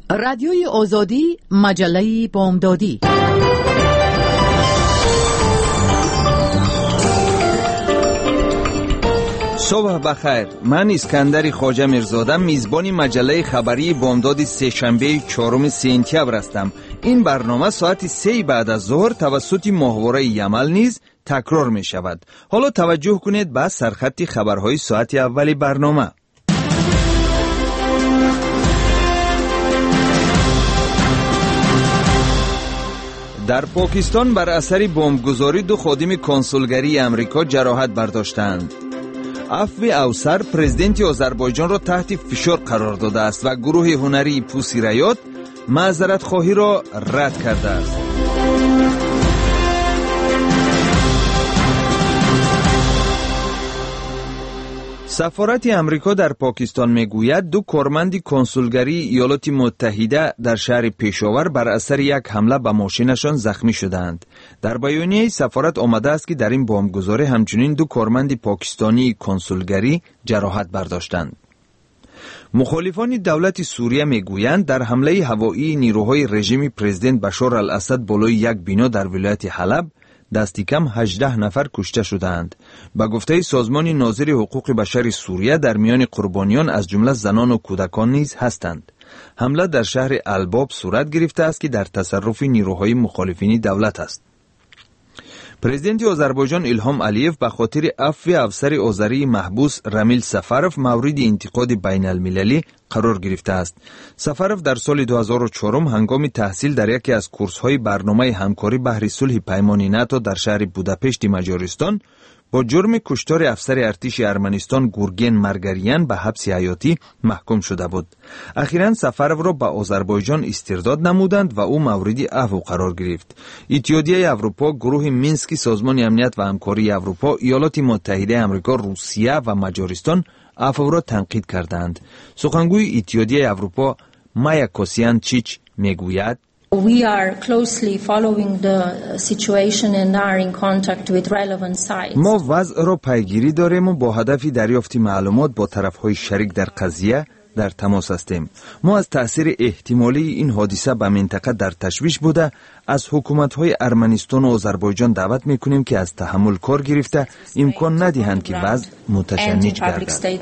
رادیوی آزادی، مجله بامدادی. صبح بخیر. من اسکندر خواجه میرزاده میزبان مجله خبری بامداد سه‌شنبه 4 سپتامبر هستم. این برنامه ساعت 3 بعد از ظهر توسط ماهواره یمل نیز تکرار می شود. حالا توجه کنید به سرخط خبرهای ساعت اول برنامه. در پاکستان بر اثر بمبگذاری 2 خادم کنسولگری امریکا جراحت برداشتند. افوی اوسر پرزیدنت آذربایجان را تحت فشار قرار داده است و گروه هنری پوسی ریات معذرت خواهی را رد کرده است. سفارت امریکا در پاکستان میگوید 2 کارمند کنسولگری ایالات متحده در شهر پشاور بر اثر یک حمله به ماشینشان زخمی شدند. در بیانیه سفارت آمده است که در این بمبگذاری همچنین 2 کارمند پاکستانی کنسولگری جراحت برداشتند. مخالفان دولت سوریه میگویند در حمله هوایی نیروهای رژیم پرزیدنت بشار الاسد بالای یک بینا در ولایت حلب دستی کم 18 نفر کشته شدند. به گفته سازمان ناظر حقوق بشر سوریه در میان قربانیان از جمله زنان و کودکان نیز هستند. حمله در شهر الباب صورت گرفته است که در تصرف نیروهای مخالفین دولت است. پرزیدنت آذربایجان ایلهام علیف به خاطر عفو افسر آذری محبوس رامیل سفروف مورد انتقاد بین المللی قرار گرفته است. سفروف در سال 2004 هنگام تحصیل در یکی از کورس‌های برنامه همکاری بهر صلح پیمان ناتو در شهر بوداپشت مجارستان با جرم کشتار افسر ارتش ارمنستان گورگن مرگریان به حبس حیاتی محکوم شده بود. اخیراً سفروف را به آذربایجان استرداد نمودند و او مورد عفو قرار گرفت. اتحادیه اروپا، گروه مینسک سازمان امنیت و همکاری اروپا، ایالات متحده آمریکا، روسیه و مجارستان عفو را تنقید کردند. سخنگوی اتحادیه اروپا مایا کوسیانچیچ میگوید We are closely following the situation and are in contact with relevant sides. ما وضع را پیگیری داریم و با هدف دریافت معلومات با طرف‌های شریک در قضیه در تماس هستیم. ما از تأثیر احتمالی این حادثه به منطقه در تشویش بوده از حکومت‌های ارمنستان و آذربایجان دعوت می‌کنیم که از تحمل کار گرفته امکان ندهند که وضع متشنج گردد.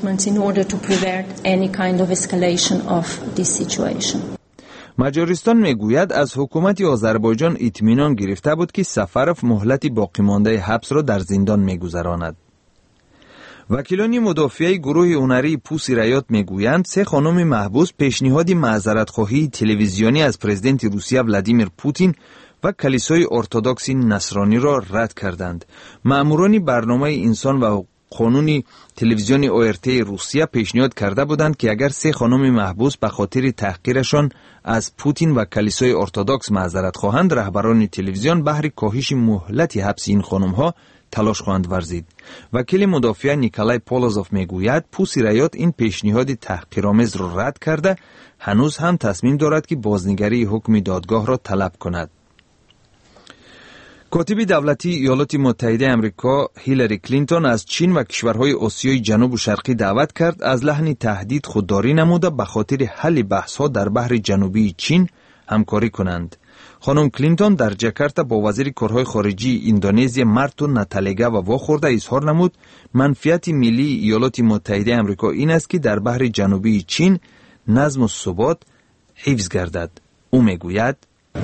مجارستان میگوید از حکومت آذربایجان اطمینان گرفته بود که سفروف مهلت باقی مانده حبس را در زندان میگذراند. وکیلان مدافعه گروه هنری پوسی ریات میگویند 3 خانم محبوس پیشنهاد معذرت خواهی تلویزیونی از پرزیدنت روسیه ولادیمیر پوتین و کلیسای ارتدوکس نصرانی را رد کردند. مأموران برنامه انسان و قانون تلویزیون ORT روسیه پیشنهاد کرده بودند که اگر 3 خانم محبوس به خاطر تحقیرشان از پوتین و کلیسای ارتدوکس معذرت خواهند، رهبران تلویزیون بهر کاهش مهلت حبس این خانم‌ها تلاش خواهند ورزید. وکیل مدافع نیکولای پولوزوف میگوید پوسی ریات این پیشنهاد تحقیرآمیز را رد کرده هنوز هم تصمیم دارد که بازنگری حکم دادگاه را طلب کند. کاتب دولتی ایالات متحده آمریکا هیلاری کلینتون از چین و کشورهای آسیای جنوب و شرقی دعوت کرد از لحن تهدید خودداری نموده به خاطر حل بحث‌ها در بحر جنوبی چین همکاری کنند. خانم کلینتون در جاکارتا با وزیر کارهای خارجی اندونزیا مارتو ناتالیگا و واخورده اظهار نمود منفعت ملی ایالات متحده آمریکا این است که در بحر جنوبی چین نظم و ثبات حفظ گردد. او میگوید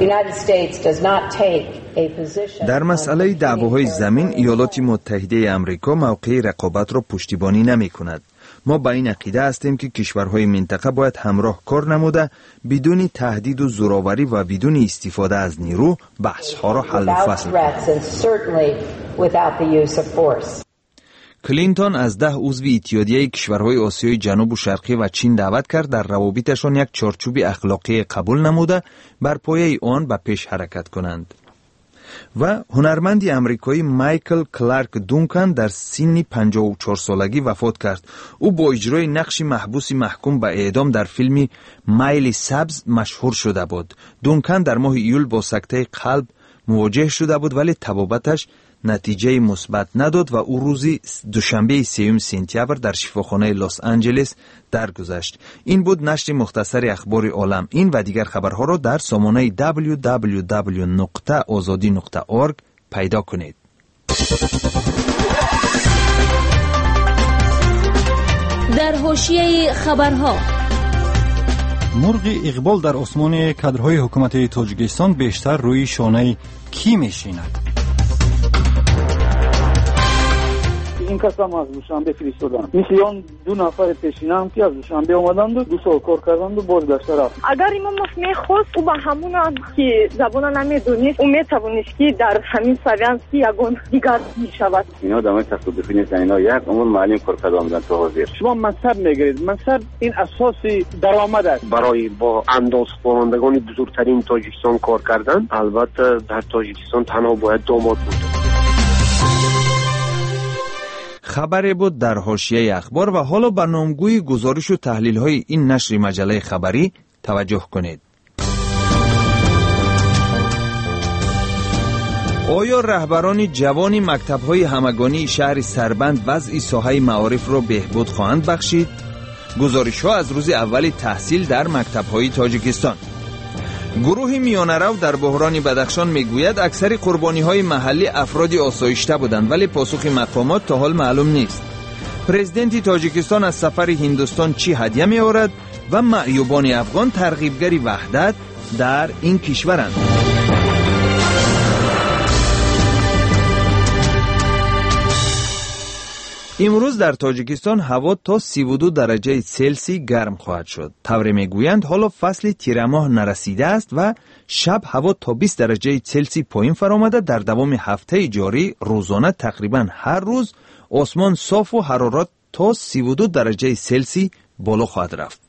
در مسئله دعواهای زمین ایالات متحده آمریکا موقع رقابت را پشتیبانی نمی کند. ما با این عقیده هستیم که کشورهای منطقه باید همراه کار نموده بدون تهدید و زورآوری و بدون استفاده از نیرو بحث‌ها را حل و فصل کنند. کلینتون از 10 عضو اتحادیه کشورهای آسیای جنوب و شرقی و چین دعوت کرد در روابطشان یک چارچوب اخلاقی قبول نموده بر پایه آن به پیش حرکت کنند. و هنرمند امریکایی مایکل کلارک دونکان در سن 54 سالگی وفات کرد. او با اجرای نقش محبوس محکوم به اعدام در فیلم مایل سبز مشهور شده بود. دونکان در ماه ایول با سکته قلب مواجه شده بود ولی طبابتش نتیجه مثبت نداد و او روزی دوشنبه 3 سپتامبر در شفاخانه لس آنجلس درگذشت. این بود نشر مختصر اخبار عالم. این و دیگر خبرها را در سامانه www.azadi.org پیدا کنید. در حاشیه خبرها، مرغ اقبال در آسمان کادرهای حکومت تاجیکستان بیشتر روی شانه کی میشیند؟ این کسام از دوشنبه فرستادن، مثل اون 2 نفر پیشین هم که از دوشنبه اومدند و 2 سال کار کردند و بازگشته رفت. اگر امام میخواست او با همون که زبان نمیدونست او میتوانست که در همین سویان که یگان دیگر میشود. اینا دامه تصادفی نیست، اینا یک امور معلم کار کردن تو حاضر. شما منصب میگیرید، منصب این اساسی درآمد است. برای با انداز خوانندگان بزرگترین تاجیکستان کار کردن، البته در تاجیکستان تنها باید داماد بود. خبری بود در حاشیه اخبار و حالا به نامگوی گزارش و تحلیل های این نشر مجله خبری توجه کنید. آیا رهبران جوان مکتب‌های همگانی شهر سربند وضع ساحه معارف را بهبود خواهند بخشید؟ گزارش‌ها از روز اول تحصیل در مکتب‌های تاجیکستان. گروه میانه‌رو در بحران بدخشان میگوید اکثر قربانی‌های محلی افراد آسایشته بودند، ولی پاسخ مقامات تا حال معلوم نیست. پرزیدنت تاجیکستان از سفر هندوستان چی هدیه می‌آورد و معیوبان افغان ترغیبگری وحدت در این کشورند. امروز در تاجیکستان هوا تا 32 درجه سلسی گرم خواهد شد. طوری میگویند حالا فصل تیر ماه نرسیده است و شب هوا تا 20 درجه سلسی پایین فرآمده. در دوام هفته جاری روزانه تقریبا هر روز آسمان صاف و حرارت تا 32 درجه سلسی بالا خواهد رفت.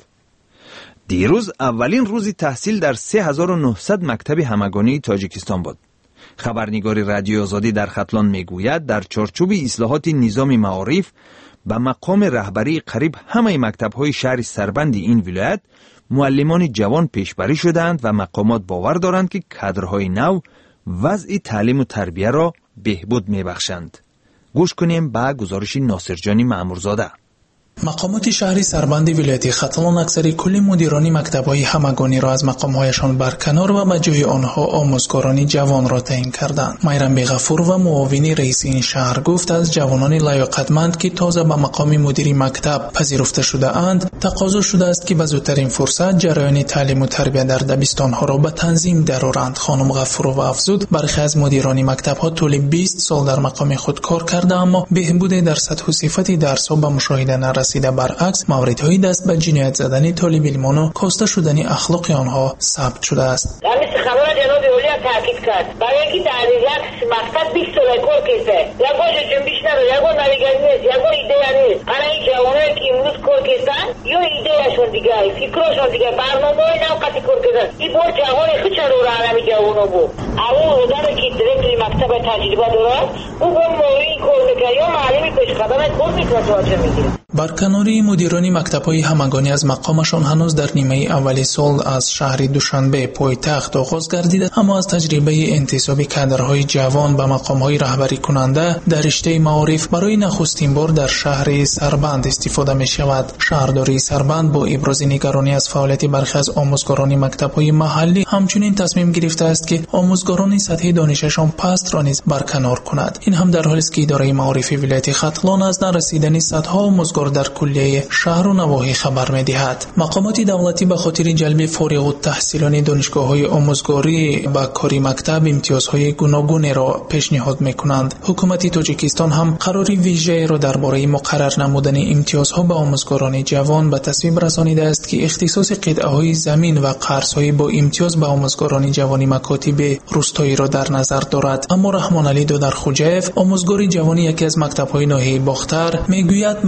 دیروز اولین روز تحصیل در 3900 مکتب همگانی تاجیکستان بود. خبرنگار رادیو آزادی در ختلان میگوید در چارچوب اصلاحات نظام معارف به مقام رهبری قریب همه مکتب‌های شهر سربند این ولایت معلمان جوان پیشبری شدند و مقامات باور دارند که کادرهای نو وضع تعلیم و تربیه را بهبود میبخشند. گوش کنیم به گزارش ناصرجانی مأمورزاده. مقامات شهری سربند ولایت ختلان اکثر کل مدیران مکتب‌های همگانی را از مقام‌هایشان برکنار و به جای آنها آموزگاران جوان را تعیین کردند. میرم بیغفور و معاون رئیس این شهر گفت از جوانان لیاقتمند که تازه به مقام مدیر مکتب پذیرفته شده اند تقاضا شده است که به زودترین فرصت جریان تعلیم و تربیت در دبستان‌ها را به تنظیم درآورند. خانم غفورو افزود برخی از مدیران مکتب‌ها طول 20 سال در مقام خود کار کرده اما بهبود در سطح و صفت درس‌ها به مشاهده نرسیده. برعکس موردهای دست به جنایت زدن طالب علمان و کاسته شدن اخلاق آنها ثبت شده است. همین خبر جناب اولیا تاکید کرد برای اینکه در یک مقطع 20 سال کار کرده یک باشه جنبیش نداره یک نویگری نیست یک ایده نیست. حالا این جوانایی که امروز کار کردن یا ایدهشون دیگه فکرشون دیگه برنامه‌ای نوقتی کار کردن این بار جوانی خود چرا عالمی جوانا بود اون آدمی که دیرکتور مکتب تجربه داره او با موضوعی کار میکنه یا معلمی پیش قدم کار میکنه تو چه میگیره. برکناری مدیران مکتب‌های همگانی از مقامشان هنوز در نیمه اولی سال از شهر دوشنبه پایتخت آغاز گردیده، اما از تجربه انتصاب کادرهای جوان به مقام‌های رهبری کننده در رشته معارف برای نخستین بار در شهر سربند استفاده می‌شود. شهرداری سربند با ابراز نگرانی از فعالیت برخی از آموزگاران مکتب‌های محلی همچنین تصمیم گرفته است که آموزگاران سطح دانششان پست را نیز برکنار کند. این هم در حالی است که اداره معارف ولایت ختلان از نرسیدن صدها آموزگار در کلیه شهر و نواحی خبر می‌دهد. مقامات دولتی به خاطر جلب فارغ التحصیلان دانشگاه‌های آموزگاری به کاری مکتب امتیازهای گوناگون را پیشنهاد می‌کنند. حکومت تاجیکستان هم قراری ویژه را درباره مقرر نمودن امتیازها به آموزگاران جوان به تصویب رسانیده است که اختصاص قطعه‌های زمین و قرض‌های با امتیاز به آموزگاران جوانی مکاتب روستایی را در نظر دارد. اما رحمان علی دادرخوجایف آموزگار جوانی یکی از مکتب‌های ناحیه باختر می‌گوید مقامات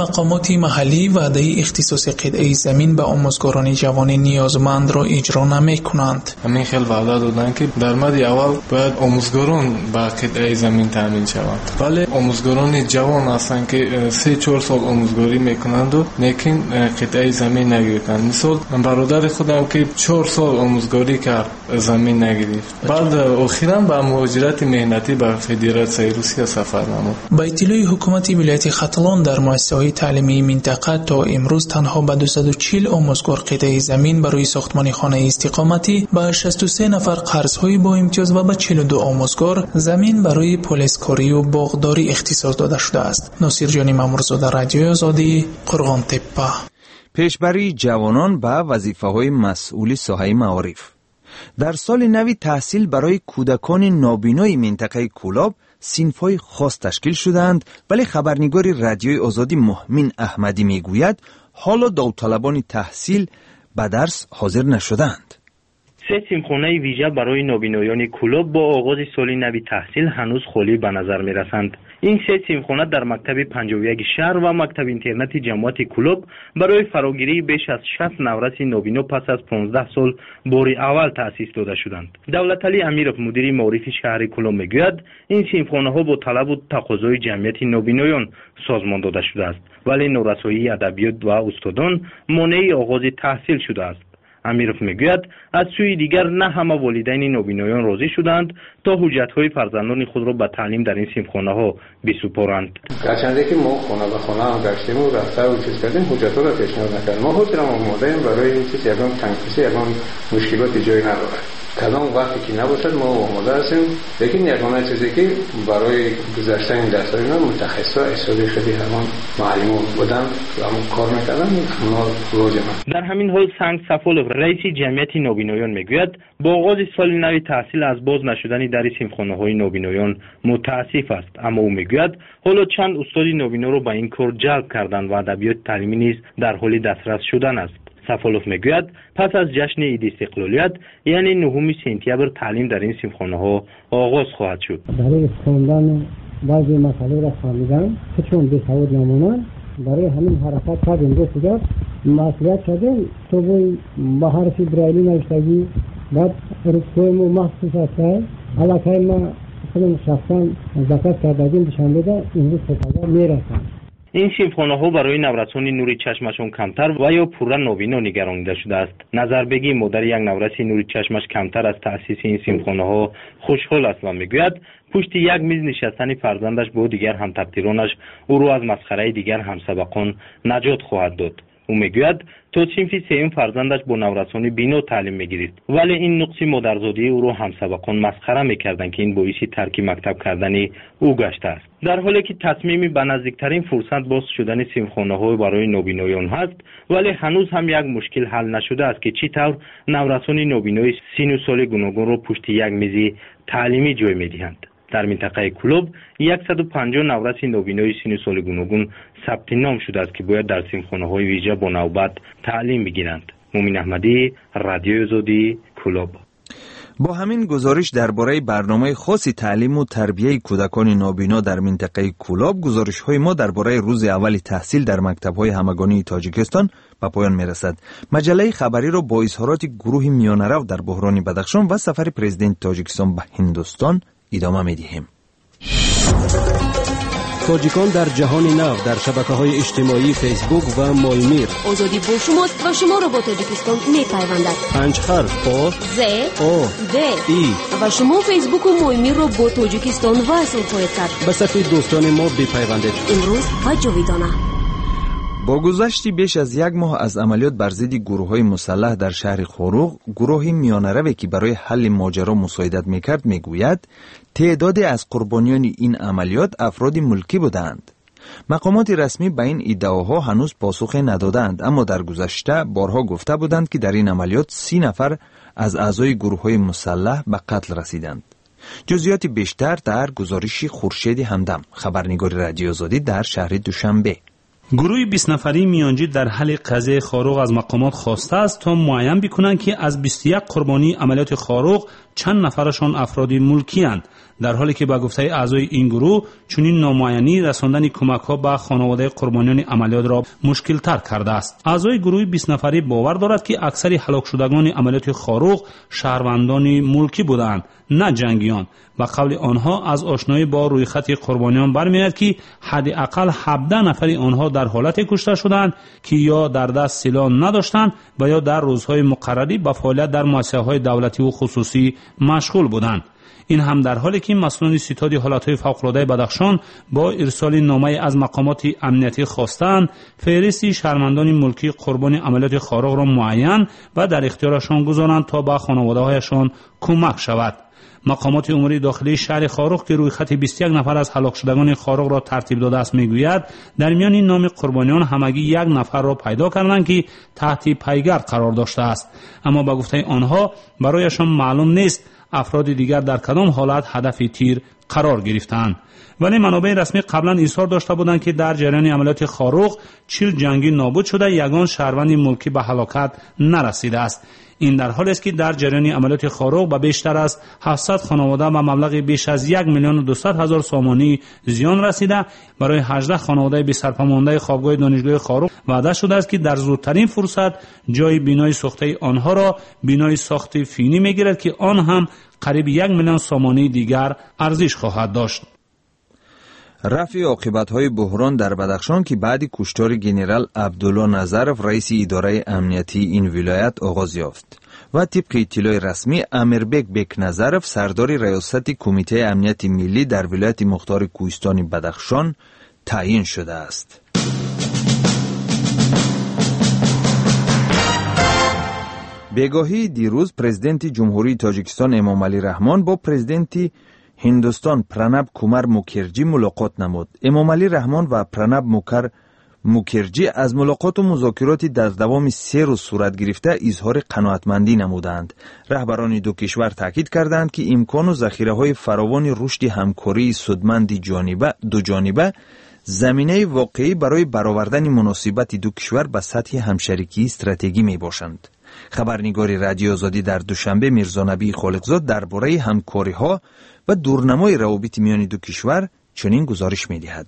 حکومت محلی وعده اختصاص قطعه زمین به آموزگاران جوان نیازمند را اجرا نمی‌کنند. همین خیلی وعده دادن که در مد اول باید آموزگاران به قطعه زمین تامین شوند، ولی آموزگاران جوان هستند که 3-4 سال آموزگاری میکنند و لیکن قطعه زمین نگرفتند. مثال برادر خودم که 4 سال آموزگاری کرد زمین نگرفت، بعد اخیراً به مهاجرت مهنتی به فدراسیون روسیه سفر نمود. با اطلاع حکومت ولایت ختلان در مؤسسه‌های تعلیمی منطقه تا امروز تنها به 240 آموزگار قطعه زمین برای ساختمان خانه استقامتی، به 63 نفر قرض‌های با امتیاز و به 42 آموزگار زمین برای پلیسکاری و باغداری اختصاص داده شده است. ناصر جانی مامورزاده، رادیوی آزادی، قرغان تپه. پیشبری جوانان به وظیفه‌های مسئولی ساحه معارف. در سال نوی تحصیل برای کودکان نابینای منطقه کولاب صنف‌های خاص تشکیل شدند، ولی خبرنگار رادیوی آزادی مهمین احمدی میگوید حالا داوطلبان تحصیل به درس حاضر نشدند. 3 صنفخانه ویژه برای نابینایان کولاب با آغاز سال نوی تحصیل هنوز خالی به نظر می‌رسند. این 3 صنفخانه در مکتب 51 شهر و مکتب اینترنت جماعت کولاب برای فراگیری بیش از 60 نورس نابینا پس از 15 سال بار اول تأسیس داده شدند. دولتعلی امیرов مدیر معارف شهر کولاب میگوید این صنفخانه‌ها با طلب و تقاضای جمعیت نابینایان سازمان داده شده است، ولی نورسایی ادبیات و استادان مانع آغاز تحصیل شده است. امیرов میگوید از سوی دیگر نه همه والدین نابینایان راضی شدند تا حجت‌های فرزندان خود را به تعلیم در این صنفخانه‌ها بسپارند. گرچه که ما خانه به خانه هم گشتیم و رفته و چیز کردیم، حجت‌ها را پیشنهاد نکردیم. ما خودمون آماده‌ایم برای این چیز یگان تنگ‌کشی یگان مشکلاتی جایی نداره. کدام وقتی که نباشد ما آماده هستیم، لیکن یگانه چیزی که برای گذشتن این درس‌های ما متخصصا حسابی خیلی همان معلمان بودن و همون کار می‌کردن، اونا لازمه. در همین حال سنگ صفالov رئیس جمعیت نابینایان میگوید با آغاز سال نوی تحصیل از باز نشدن در صنفخانه‌های نابینایان متاسف است، اما او میگوید حالا چند استاد نابینا را به این کار جلب کردند و ادبیات تعلیمی نیز در حال دسترس شدن است. صفالov میگوید پس از جشن عید استقلالیت یعنی 9 سپتامبر تعلیم در این صنفخانه‌ها آغاز خواهد شد. برای خواندن بعضی مسائل را فهمیدن که چون بی‌سواد نمونن، برای همین حرکت کردیم. دو سوجات مسئولیت شدیم تو با حرف برایلی نوشتگی بعد رسوم مخصوص است. علاقه ما خودم شخصا زکات کردیم دوشنبه دا امروز سپتامبر میرسن. این صنفخانه‌ها برای نورسان نوری چشمشون کمتر و یا پورا نابینا نگرانیده شده است. نظر بگی مادر یک نورس نوری چشمش کمتر از تأسیس این صنفخانه‌ها خوشحال است و میگوید پشت یک میز نشستن فرزندش با دیگر هم‌تبدیلانش او را از مسخره دیگر همسبقان نجات خواهد داد. او میگوید تا صنف سوم فرزندش با نورسان بینا تعلیم میگیرید، ولی این نقص مادرزادی او را همسبقان مسخره میکردند که این باعث ترک مکتب کردن او گشته است. در حالی که تصمیمی به نزدیکترین فرصت باز شدن صنفخانه‌ها برای نابینایان هست، ولی هنوز هم یک مشکل حل نشده است که چطور نورسان نابینای سن و سال گوناگون را پشت یک میز تعلیمی جای میدهند. در منطقه کولاب 150 نورس نابینای سن و سال گوناگون ثبت نام شده است که باید در صنفخانه‌های ویژه با نوبت تعلیم بگیرند. مومن احمدی، رادیوی آزادی، کولاب. با همین گزارش درباره برنامه خاصی تعلیم و تربیت کودکان نابینا در منطقه کولاب، گزارش‌های ما درباره روز اول تحصیل در مکتب‌های همگانی تاجیکستان به پایان می‌رسد. مجله خبری را با اظهارات گروه میانه‌رو در بحران بدخشان و سفر پرزیدنت تاجیکستان به هندوستان ادامه می‌دهیم. تاجیکان در جهان نو در شبکه‌های اجتماعی فیسبوک و مالمیر. آزادی با شماست و شما را با تاجیکستان می‌پیوندد. 5 حرف آ ز آ د ای و شما فیسبوک و مالمیر را با تاجیکستان وصل خواهید کرد. به صفحه دوستان ما بپیوندید. امروز و جاویدانه. با گذشت بیش از 1 ماه از عملیات بر ضد گروه‌های مسلح در شهر خوروغ، گروه میانه‌روی که برای حل ماجرا مساعدت می‌کرد میگوید تعدادی از قربانیان این عملیات افراد ملکی بودند. مقامات رسمی به این ادعاها هنوز پاسخ ندادند، اما در گذشته بارها گفته بودند که در این عملیات 30 نفر از اعضای گروه‌های مسلح به قتل رسیدند. جزئیات بیشتر در گزارش خورشید همدم، خبرنگار رادیو آزادی در شهر دوشنبه. گروه 20 نفری میانجی در حل قضیه خاروق از مقامات خواسته است تا معین بکنند که از 21 قربانی عملیات خاروق چند نفرشان افراد ملکی اند، در حالی که با گفته اعضای این گروه چنین نامعینی رساندن کمک‌ها به خانواده قربانیان عملیات را مشکل تر کرده است. اعضای گروه 20 نفری باور دارد که اکثر هلاک شدگان عملیات خاروق شهروندان ملکی بودند، نه جنگیان. با قول آنها از آشنایی با روی خط قربانیان برمی‌آید که حداقل 17 نفر آنها در حالت کشته شدند که یا در دست سلاح نداشتند و یا در روزهای مقرری به فعالیت در مؤسسه‌های دولتی و خصوصی مشغول بودند. این هم در حالی که مسئولان ستاد حالتهای فوق‌العاده بدخشان با ارسال نامه از مقامات امنیتی خواستند فهرست شهروندان ملکی قربانی عملیات خاروق را معین و در اختیارشان گذارند تا به خانواده‌هایشان کمک شود. مقامات امور داخلی شهر خاروق که روی خط 21 نفر از هلاک شدگان خاروق را ترتیب داده است میگوید در میان این نام قربانیان همگی یک نفر را پیدا کردند که تحت پیگر قرار داشته است، اما با گفته آنها برایشان معلوم نیست افراد دیگر در کدام حالت هدف تیر قرار گرفتند. ولی منابع رسمی قبلا اظهار داشته بودند که در جریان عملیات خاروق 40 جنگی نابود شده، یگان شهروند ملکی به هلاکت نرسیده است. این در حالی است که در جریان عملیات خاروق به بیشتر از 700 خانواده با مبلغ بیش از 1,200,000 سامانی زیان رسیده. برای 18 خانواده بی سرپناه خوابگاه دانشگاه خاروق وعده شده است که در زودترین فرصت جای بینای ساخته آنها را بینای ساخت فینی میگیرد که آن هم قریب 1,000,000 سامانی دیگر ارزش خواهد داشت. رفع عاقبت‌های بحران در بدخشان که بعد کشتار گنرال عبدالله نظرف رئیس اداره امنیتی این ولایت آغاز یافت و طبق اطلاع رسمی امیربک بک نظرف سردار ریاست کمیته امنیت ملی در ولایت مختار کوهستان بدخشان تعیین شده است. بگاهی دیروز پرزیدنت جمهوری تاجیکستان امام علی رحمان با پرزیدنت هندوستان پرانب کومار موکرجی ملاقات نمود. امام علی رحمان و پرانب موکرجی از ملاقات و مذاکرات در دوام 3 روز صورت گرفته اظهار قناعتمندی نمودند. رهبران دو کشور تاکید کردند که امکان و ذخیره‌های فراوان رشد همکاری سودمند دو جانبه زمینه واقعی برای برآوردن مناسبت دو کشور به سطح همشریکی استراتژیکی میباشند. خبرنگار رادیو آزادی در دوشنبه میرزا نبی خالقزاد درباره همکاری‌ها و دورنمای روابط میان دو کشور چنین گزارش می‌دهد.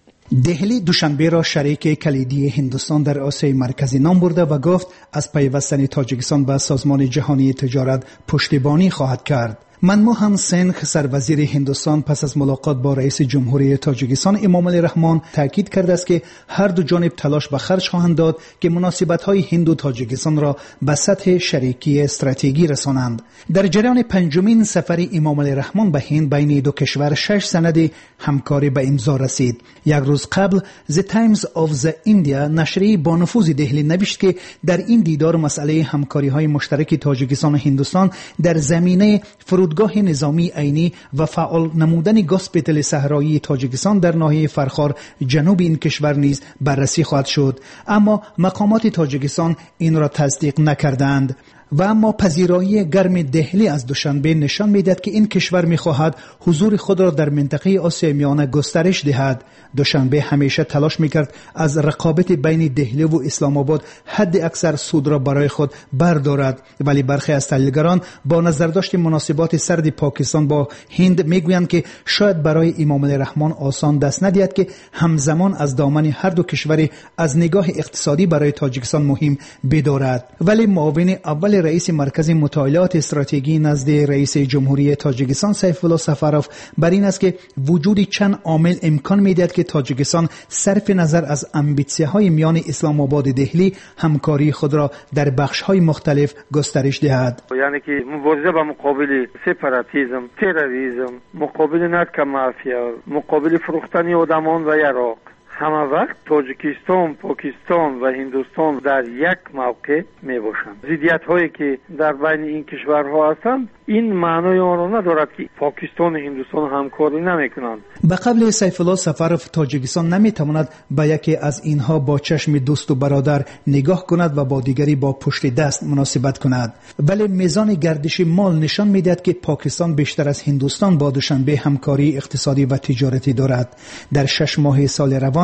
دهلی دوشنبه را شریک کلیدی هندوستان در آسیای مرکزی نام برده و گفت از پیوستن تاجیکستان به سازمان جهانی تجارت پشتیبانی خواهد کرد. منموهن سینگ سروزیر هندوستان پس از ملاقات با رئیس جمهوری تاجیکستان امام علی رحمان تاکید کرده است که هر دو جانب تلاش به خرج خواهند داد که مناسبت‌های هند و تاجیکستان را به سطح شریکی استراتژیکی رسانند. در جریان 5مین سفر امام علی رحمان به هند بین دو کشور 6 سند همکاری به امضا رسید. یک روز قبل The Times of the India نشریه با نفوذ دهلی نوشت که در این دیدار مسئله همکاری‌های مشترک تاجیکستان و هندوستان در زمینه فرودگاه نظامی عینی و فعال نمودن گاسپیتال صحرایی تاجیکستان در ناحیه فرخار جنوب این کشور نیز بررسی خواهد شد، اما مقامات تاجیکستان این را تصدیق نکردند. و اما پذیرایی گرم دهلی از دوشنبه نشان می‌دهد که این کشور می‌خواهد حضور خود را در منطقه آسیای میانه گسترش دهد. دوشنبه همیشه تلاش می‌کرد از رقابت بین دهلی و اسلام آباد حد اکثر سود را برای خود بردارد، ولی برخی از تحلیلگران با نظرداشت مناسبات سرد پاکستان با هند میگویند که شاید برای امام علی رحمان آسان دست ندهد که همزمان از دامن هر دو کشور از نگاه اقتصادی برای تاجیکستان مهم بدارد. ولی معاون اول رئیس مرکز مطالعات استراتژی نزد رئیس جمهوری تاجیکستان سیف الله سفروف بر این است که وجود چند عامل امکان میدهد که تاجیکستان صرف نظر از امبیسی‌های میان اسلام آباد دهلی همکاری خود را در بخش‌های مختلف گسترش دهد. یعنی که مبارزه با مقابل سپاراتیسم، تروریسم، مقابل نرک مافیا، مقابل فروختن آدمان و عراق، همه وقت تاجیکستان، پاکستان و هندوستان در یک موقع می باشند. ضدیت هایی که در بین این کشورها هستند این معنای آن را ندارد که پاکستان و هندوستان همکاری نمی کنند. به قبل سیف الله سفروف تاجیکستان نمی تواند به یکی از اینها با چشم دوست و برادر نگاه کند و با دیگری با پشت دست مناسبت کند، ولی میزان گردش مال نشان می دهد که پاکستان بیشتر از هندوستان با دوشنبه همکاری اقتصادی و تجارتی دارد. در 6 ماه سال روان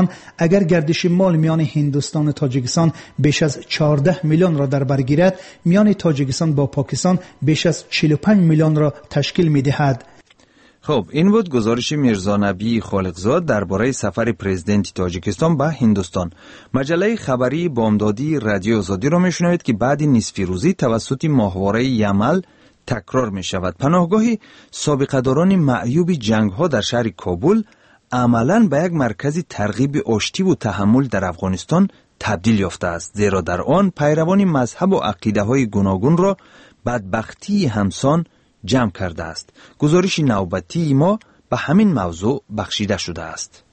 افغان اگر گردش مال میان هندوستان و تاجیکستان بیش از 14 میلیون را در بر گیرد، میان تاجیکستان با پاکستان بیش از 45 میلیون را تشکیل می‌دهد. خب این بود گزارش میرزا نبی خالقزاد درباره سفر پرزیدنت تاجیکستان به هندوستان. مجله خبری بامدادی رادیو آزادی را میشنوید که بعد نصف روزی توسط ماهواره یمل تکرار می شود. پناهگاهی سابقه‌داران معیوب جنگ‌ها در شهر کابل عملاً به یک مرکز ترغیب آشتی و تحمل در افغانستان تبدیل یافته است، زیرا در آن پیروان مذهب و عقیده‌های گوناگون را بدبختی همسان جمع کرده است. گزارش نوبتی ما به همین موضوع بخشیده شده است.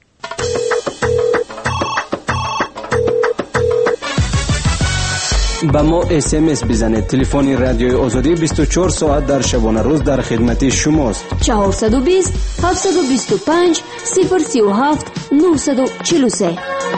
با ما SMS بزنید. تلفن رادیوی آزادی 24 ساعت در شبانه روز در خدمت شماست. 420 725 037 943.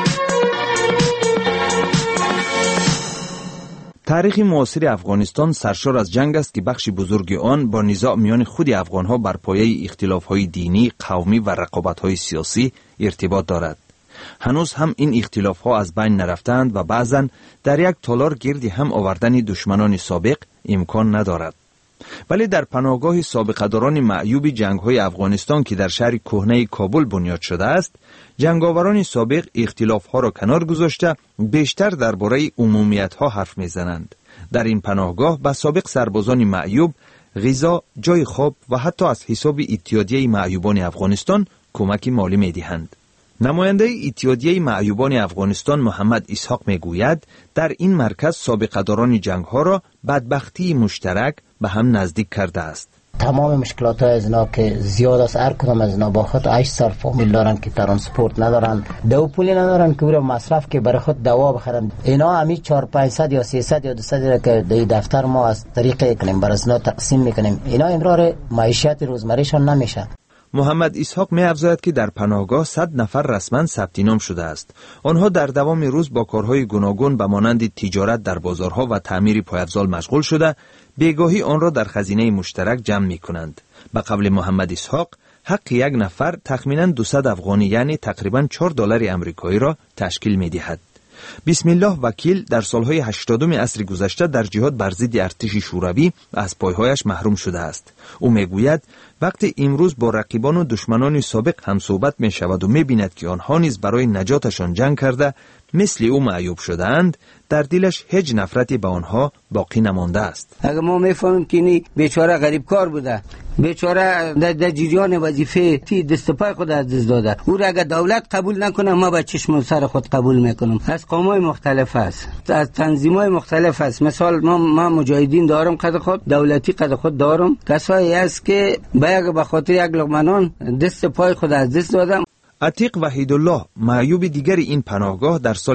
تاریخ معاصر افغانستان سرشار از جنگ است که بخش بزرگ آن با نزاع میان خود افغانها بر پایه اختلاف‌های دینی، قومی و رقابت‌های سیاسی ارتباط دارد. هنوز هم این اختلاف‌ها از بین نرفتند و بعضاً در یک تالار گرد هم آوردن دشمنان سابق امکان ندارد. ولی در پناهگاه سابقه‌داران معیوب جنگ‌های افغانستان که در شهر کهنه کابل بنیاد شده است، جنگاوران سابق اختلاف‌ها را کنار گذاشته بیشتر درباره عمومیت‌ها حرف می‌زنند. در این پناهگاه به سابق سربازان معیوب غذا، جای خواب و حتی از حساب اتحادیه معیوبان افغانستان کمک مالی می‌دهند. نماینده اتحادیه معیوبان افغانستان محمد اسحاق میگوید در این مرکز سابقه‌داران جنگ‌ها را بدبختی مشترک به هم نزدیک کرده است. تمام مشکلات از اینا که زیاد است، هر کدام از اینا با خود 8 سال فامیل دارن که ترانسپورت ندارن، دو پولی ندارن که برای مصرف که برای خود دوا بخرن. اینا همی 400 یا 300 یا 200 که در دفتر ما از طریق کنیم برای اینا تقسیم میکنیم. اینا امرار معیشت روزمرهشان نمیشه. محمد اسحاق می افزاید که در پناهگاه 100 نفر رسما ثبت نام شده است. آنها در دوام روز با کارهای گوناگون به مانند تجارت در بازارها و تعمیر پایافزال مشغول شده، بیگاهی آن را در خزینه مشترک جمع می کنند. به قول محمد اسحاق، حق یک نفر تخمینا 200 افغانی یعنی تقریبا $4 امریکایی را تشکیل می دهد. بسم الله وکیل در سالهای 80 عصر گذشته در جهاد بر ضد ارتش شوروی از پایهایش محروم شده است. او میگوید وقتی امروز با رقیبان و دشمنان سابق هم صحبت می شود و می بیند که آنها نیز برای نجاتشان جنگ کرده مثل او معیوب شدند، در دلش هیچ نفرتی به آنها باقی نمانده است. اگر ما میفهمیم که این بیچاره غریب کار بوده، بیچاره در جریان وظیفه تی دست پای خود از دست داده، او را اگر دولت قبول نکنه ما به چشم و سر خود قبول میکنم. از قومای مختلف است، از تنظیمای مختلف است. مثال ما مجاهدین دارم قد خود، دولتی قد خود دارم، کسایی است که به خاطر یک لقمه نان دست پای خود از دست دادم. عتیق وحیدالله معیوب دیگر این پناهگاه در سال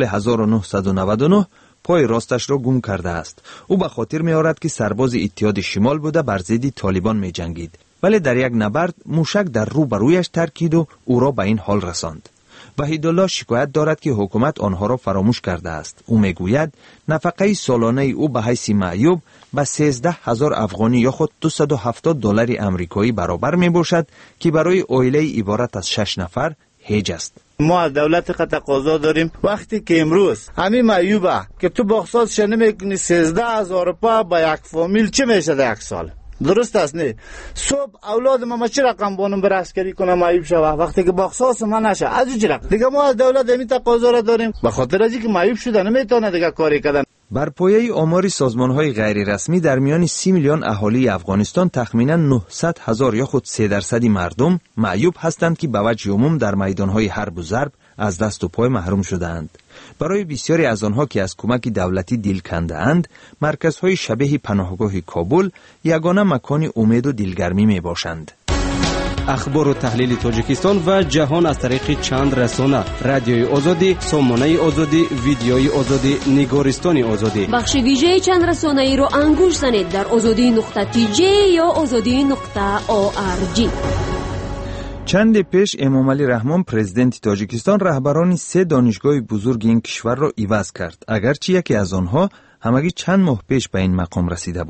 1999 پای راستش را گم کرده است. او به خاطر می آورد که سرباز اتحاد شمال بوده بر ضد طالبان می جنگید، ولی در یک نبرد موشک در روبرویش ترکید و او را به این حال رساند. وحیدالله شکایت دارد که حکومت آنها را فراموش کرده است. او می گوید نفقه سالانه او به حیث معیوب به 13,000 افغانی یا خود $270 امریکایی برابر می باشد که برای عائله عبارت از 6 نفر هیچ است. ما از دولت تقاضا داریم وقتی که امروز همین معیوبه که تو بخصاصش نمیکنی 13,000 روپیه به یک فامیل چه میشه در یک سال؟ درست است نه؟ صبح اولاد ما چه رقم بانم بر عسکری کنم معیوب شوه وقتی که بخصاص ما نشه از چه رقم؟ دیگه ما از دولت همین تقاضا را داریم به خاطر از اینکه معیوب شده نمیتونه دیگه کاری کردن. بر پایه آمار سازمان‌های غیر رسمی در میان 30 میلیون اهالی افغانستان تخمینا 900,000 یا خود 3% مردم معیوب هستند که به وجه عموم در میدان‌های حرب و ضرب از دست و پای محروم شده‌اند. برای بسیاری از آنها که از کمک دولتی دل کنده‌اند، مرکزهای شبیه پناهگاه کابل یگانه مکان امید و دلگرمی میباشند. اخبار و تحلیل تاجیکستان و جهان از طریق چند رسانه: رادیوی آزادی، سامانه آزادی، ویدیوی آزادی، نگارستان آزادی. بخش ویژه چند رسانه ای رو انگوش زنید در azadi.tj یا azadi.org. چند پیش امام علی رحمان پرزیدنت تاجیکستان رهبران 3 دانشگاه بزرگ این کشور را عوض کرد، اگرچه یکی از آنها همگی چند ماه پیش به این مقام رسیده بود.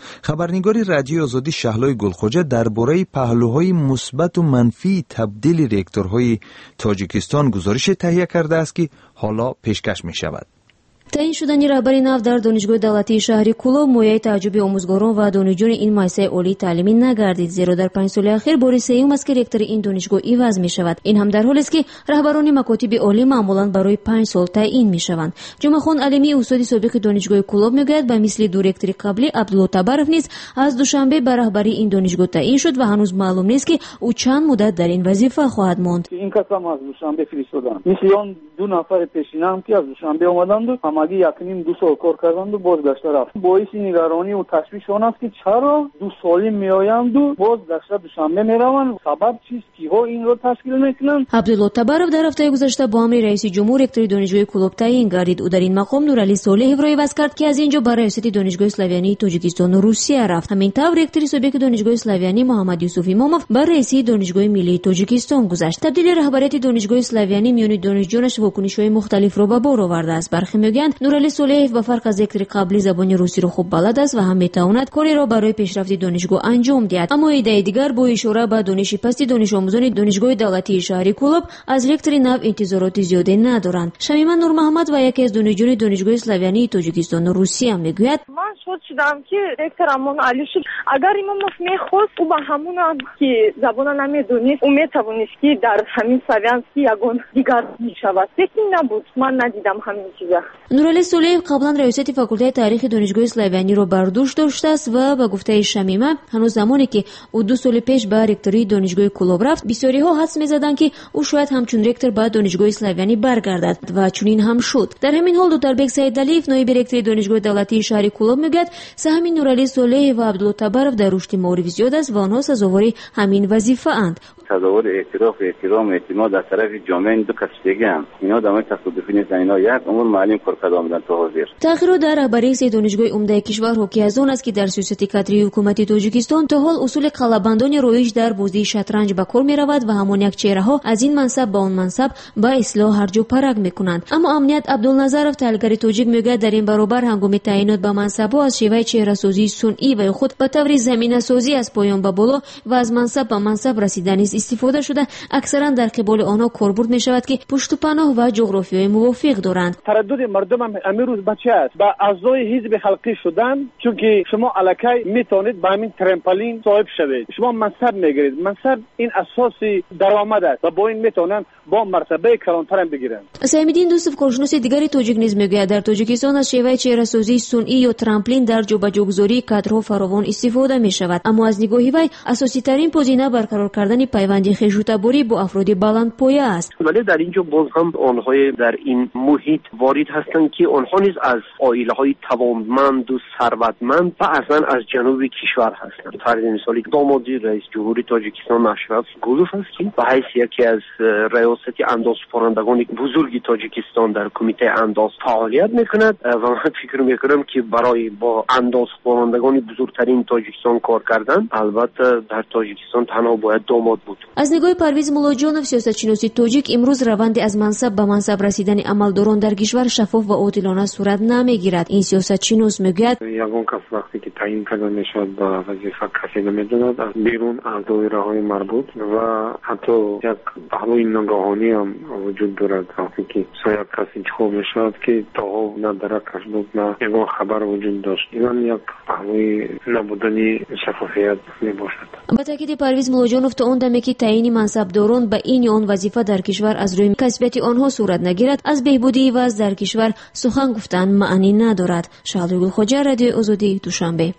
خبرنگار رادیوی آزادی شهلای گلخوجه درباره پهلوهای مثبت و منفی تبدیل ریاکتورهای تاجیکستان گزارش تهیه کرده است که حالا پیشکش می شود. تعیین شدن رهبری نو در دانشگاه دولتی شهر کولوب مویای تعجب آموزگاران و دانشجویان این مؤسسه عالی تعلیمی نگردید، زیرا در 5 سال اخیر بار سوم است که رکتور این دانشگاه عوض می شود. این هم در حالی است که رهبران مکاتب عالی معمولا برای 5 سال تعیین می شوند. جمعهخان علیمی استاد سابق دانشگاه کولوب میگوید به مثل دو رکتور قبلی عبدالله طبرов نیز از دوشنبه به رهبری این دانشگاه تعیین شد و هنوز معلوم نیست که او چند مدت در این وظیفه خواهد ماند. این کسام از دوشنبه فرستادن، مثل اون دو نفر پیشینم که از دوشنبه اومدند و همگی یکنیم 2 سال کار کردند و بازگشته رفت. باعث نگرانی و تشویش آن است که چرا 2 سالی میآیند و بازگشته دوشنبه میروند. سبب چیست؟ کیها این را تشکیل میکنند؟ عبدالله طبرов در هفته گذشته با امر رئیس جمهور رکتور دانشگاه کولوب تعیین گردید. او در این مقام نورعلی صالح را عوض کرد که از اینجا برای ریاست دانشگاه اسلاویانی تاجیکستان و روسیه رفت. همین طور رکتور سابق دانشگاه اسلاویانی محمد یوسف امامov بر رئیس دانشگاه ملی تاجیکستان گذشت. تبدیل رهبریت دانشگاه اسلاویانی میان دانشجویانش واکنش‌های مختلف را به بار آورده است. برخی میگویند نورعلی صالح با فرق از رکتور قبلی زبان روسی را خوب بلد است و هم میتواند کاری را برای پیشرفت دانشگاه انجام دهد. اما ایده دیگر با اشاره به دانش پست دانش آموزان دانشگاه دولتی شهر کولوب از رکتور نو انتظارات زیاده ندارند. شمیمه نور محمد و یکی از دانشجویان دانشگاه اسلاویانی تاجیکستان و روسیه میگوید من شد شدم که رکتورمون علی شد. اگر امامov میخواست او با همون که زبان نمیدونست او میتوانست که در همین سویانس که یگان دیگر میشود، لیکن نبود. من ندیدم همین چیزا. نورعلی صالح قبلا ریاست فاکولته تاریخ دانشگاه اسلاویانی را بر دوش داشته است و به گفته شمیمه هنوز زمانی که او 2 سال پیش به رکتوری دانشگاه کولوب رفت بسیاری ها حدس می‌زدند که او شاید همچون رکتور به دانشگاه اسلاویانی برگردد و چنین هم شد. در همین حال دکتر سیدعلیف نایب رکتور دانشگاه دولتی شهر کولوب میگوید سهم نورعلی صالح و عبدالله طبرов در رشد معارف زیاد است و آنها سزاوار همین وظیفه اند. تظاهر اعتراف احترام اعتماد از طرف جامعه دو کس دیگه هم اینا دامه تصادفی نیست. اینا یک امور معلم کارکرد آمدن تا حاضر. تغییرات در رهبری سه دانشگاه عمده کشور حاکی از آن است که در سیاست کادری حکومت تاجیکستان تا حال اصول قلبندان رایج در بازی شطرنج به کار می‌رود و همان یک چهره ها از این منصب به آن منصب به اصلاح هرج و پرگ می‌کنند. اما امنیت عبدالنظرов تحلیلگر تاجیک میگوید در این برابر هنگام تعیینات به منصب‌ها از شیوه چهره سازی صنعی و خود به طور زمینه سازی از پایان به بالا و از منصب به منصب رسیدن استفاده شده اکثرا در قبال آنها کاربرد می‌شود که پشت و پناه و جغرافیای موافق دارند. تردد مردم امروز بچه است با اعضای حزب خلقی شدن، چون که شما الکی میتونید با همین ترامپولین صاحب شوید. شما منصب میگیرید. منصب این اساسی درآمد است و با این میتونن با مرتبه کلانتر هم بگیرند. سیم‌الدین دوستov کارشناس دیگری تاجیک نیز میگوید در تاجیکستان از شیوه چهره سازی صنعی یا ترامپولین در جابجاگذاری کادرها فراوان استفاده میشود، اما از نگاه وی اساسی ترین پوزینه برقرار کردن پیوند خیشوتباری با افراد بلندپایه است. ولی در اینجا باز هم آنهای در این محیط وارد هستند که آنها نیز از عائله‌های توانمند و ثروتمند و اصلا از جنوب کشور هستند. فرض مثالی دامادی رئیس جمهوری تاجیکستان اشرف گولوف است که به حیث یکی از ریاست اندازه‌پرندگان بزرگ تاجیکستان در کمیته انداز فعالیت میکند و من فکر میکنم که برای با اندازه‌پرندگان بزرگترین تاجیکستان کار کردن البته در تاجیکستان تنها باید داماد بود. از نگاه پرویز ملاجانov سیاستشناسی تاجیک امروز روند از منصب به منصب رسیدن عملداران در کشور شفاف و عادلانه صورت نمیگیرد. این سیاستشناس میگوید یگان کس وقتی که تعیین کرده میشد به وظیفه کسی نمیدوند از بیرون از دایره‌های مربوط و حتی یک پهلوی ناگهانی هم وجود دارد. وقتی که یک کسی انتخاب میشد که تا نه درکش بود نه یگان خبر وجود داشت. این یک پهلوی نبودن شفافیت میباشد. با تاکید پرویز ملاجانov تا اون دمی که تعیین منصبداران به این یا آن وظیفه در کشور از روی کسبیت آنها صورت نگیرد از بهبودی وضع در کشور سخن گفتن معنی ندارد. شهلای گلخوجه، رادیو آزادی، دوشنبه.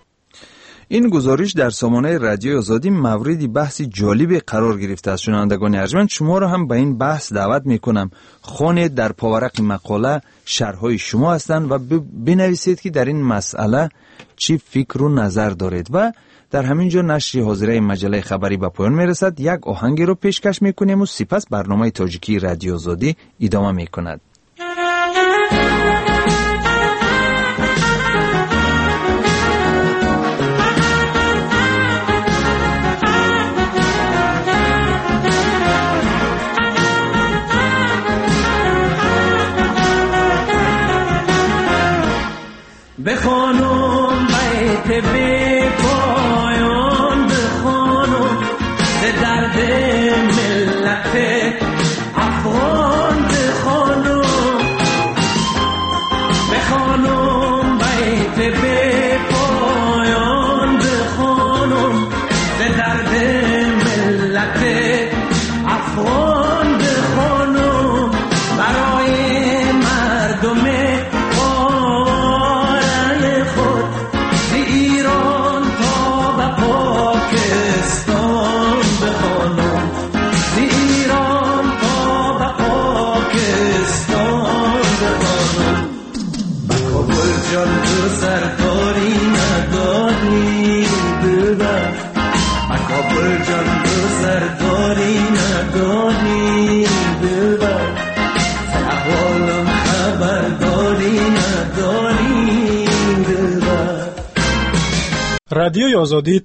این گزارش در سامانه رادیو آزادی مورد بحث جالب قرار گرفته است. شنوندگان ارجمند، شما را هم به این بحث دعوت میکنم. خوانید در پاورق مقاله شرحهای شما هستند و بنویسید که در این مسئله چی فکر و نظر دارید. و در همین جا نشر حاضره مجله خبری به پایان میرسد. یک آهنگ رو پیشکش میکنیم و سپس برنامه تاجیکی رادیو آزادی ادامه میکند. بخوانم بیت رادیوی آزادی